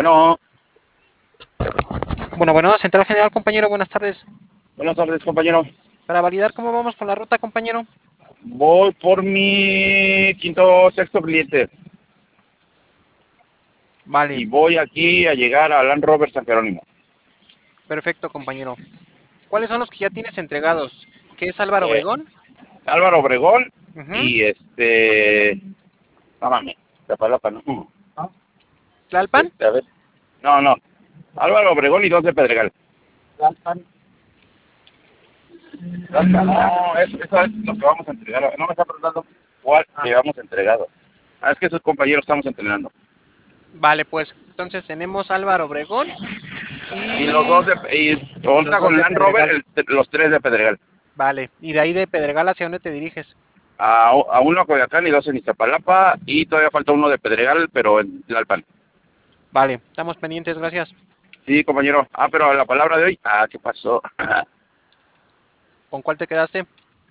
Bueno, Bueno, Central General, compañero, buenas tardes. buenas tardes, compañero. Para validar cómo vamos con la ruta, compañero. Voy por mi quinto, sexto cliente Vale, y voy aquí a llegar a Land Rover San Jerónimo. perfecto, compañero. ¿Cuáles son los que ya tienes entregados? ¿Qué es Álvaro Eh, Obregón? Álvaro Obregón Ujú. y no mames, Tapalapa, no. ¿Tlalpan? A ver, no. Álvaro Obregón y dos de Pedregal. No, eso es lo que vamos a entregar. No me está preguntando cuál llevamos entregado. Es que esos compañeros estamos entrenando. Vale, pues entonces tenemos Álvaro Obregón Y los y dos y los otra dos con de Land Rover, Pedregal. los tres de Pedregal. Vale, y de ahí de Pedregal, ¿hacia dónde te diriges? A uno a Coyoacán y dos en Iztapalapa y todavía falta uno de Pedregal, pero en Tlalpan. Vale, estamos pendientes, gracias. Sí, compañero. Pero la palabra de hoy, ¿qué pasó? ¿Con cuál te quedaste?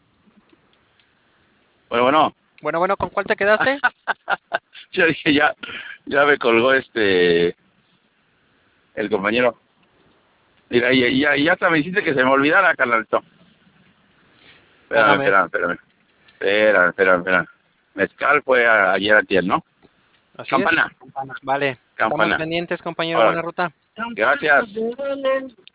Bueno. Bueno, ¿con cuál te quedaste? Yo dije, ya me colgó el compañero. Mira, ya hasta me hiciste que se me olvidara, carnalito. Póngame. Espérame. Mezcal fue ayer antier, ¿no? Así es. Campana, Vale, estamos campana. pendientes, compañero. Ahora, Buena ruta. gracias.